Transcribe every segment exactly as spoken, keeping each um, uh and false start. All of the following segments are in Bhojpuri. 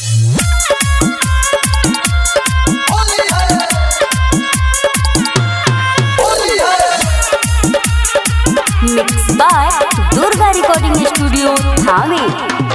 Mix by Durga recording studio Thawe.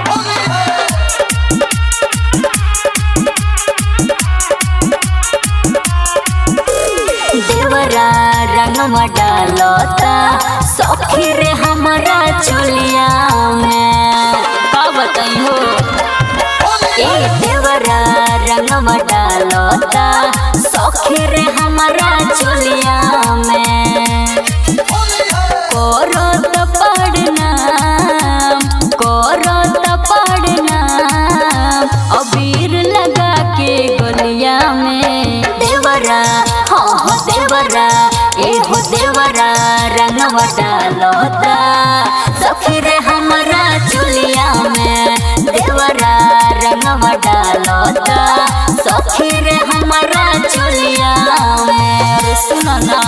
देवरा रंगवा डालता सखी रे हमारा चोलिया में, का बताई हो। ए देवरा रंगवा डालता सखी रे हमारा चोलिया में, करत पढ़ना करत पढ़ना अबीर लगा के गलिया में। देवरा हाँ देवरा ए हो देवरा रंगवा डालता सखी रे हमारा चोलिया में। देवरा रंगवा डालता सखी रे हमारा चोलिया में। सुनो ना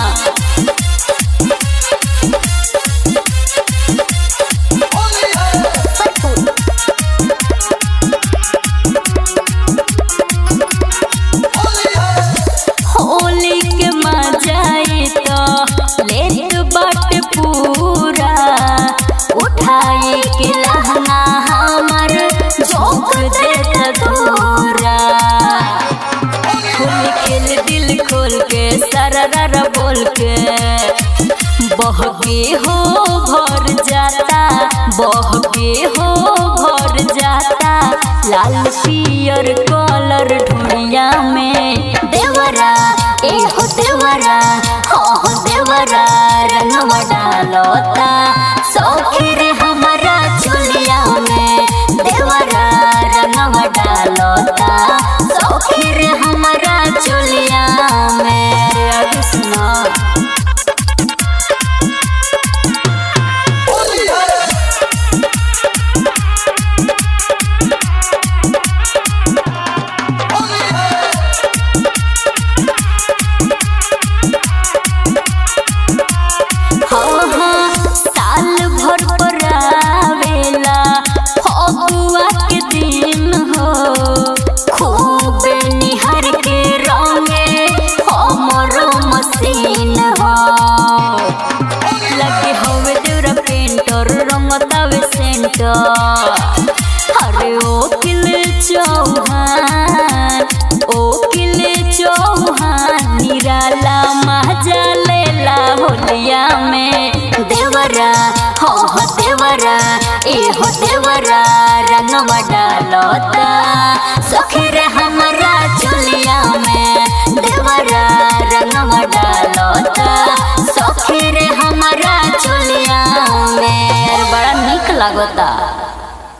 पूरा उठाए के लहंगा हमर झोंक देता दूरा। फूल खेल दिल खोल के सरर बोल के बहके हो भर जाता बहके हो भर जाता लाल पियर कलर ढूंढिया में। देवरा ए हो देवरा हो देवरा रंगवा डालता सखी रे हमारा चोलिया में। देवरा रंगवा डालता सखी रे हमारा चोलिया में। अभी सुना अरे ओ किले चौहान ओ किले चौहान निराला मजा लेला होलिया में। देवरा हो हो देवरा ए हो देवरा रंगवा डालता सखी रे हमारा चोलिया में। देवरा रंगवा डालता सखी रे हमारा चोलिया में। बड़ा निक लागता।